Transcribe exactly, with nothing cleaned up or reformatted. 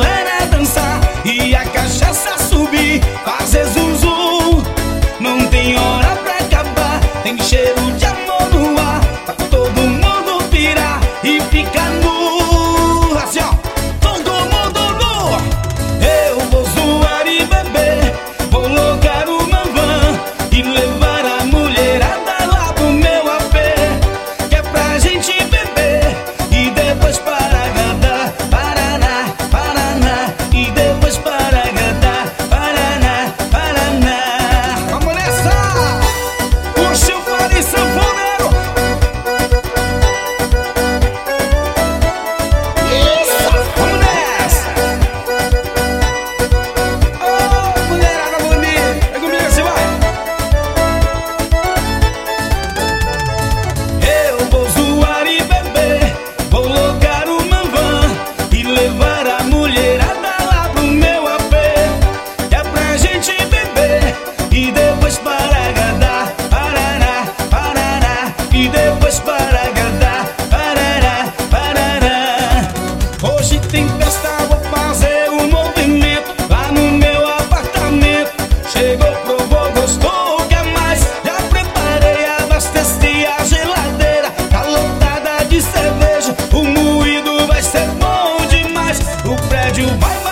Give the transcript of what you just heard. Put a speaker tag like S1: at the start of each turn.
S1: galera dançar e a cachaça subir, fazer zum zum. Não tem hora pra acabar, tem cheiro de amor no ar, pra todo mundo pirar e ficar nu. Assim ó, todo mundo nu. Eu vou zoar e beber, vou logar uma van e levar a mulherada lá pro meu A P, que é pra gente beber e depois para agradar. Paraná, Paraná, e depois para agradar. Paraná, Paraná. Vamos nessa! Puxa o fole sanfoneiro. Isso! Vamos nessa! Ô, mulherada bonita, é comigo assim, vai! Eu vou zoar e beber, vou logar uma van e levar a mulherada lá pro meu A P, que é pra gente beber e depois para agradar. Paraná, Paraná, e depois para agradar. Paraná, Paraná. Hoje tem festa, vou fazer um movimento lá no meu apartamento. Chegou, provou, gostou, quer mais? Já preparei, abasteci a geladeira, tá lotada de cerveja. O moído vai ser bom demais, o prédio vai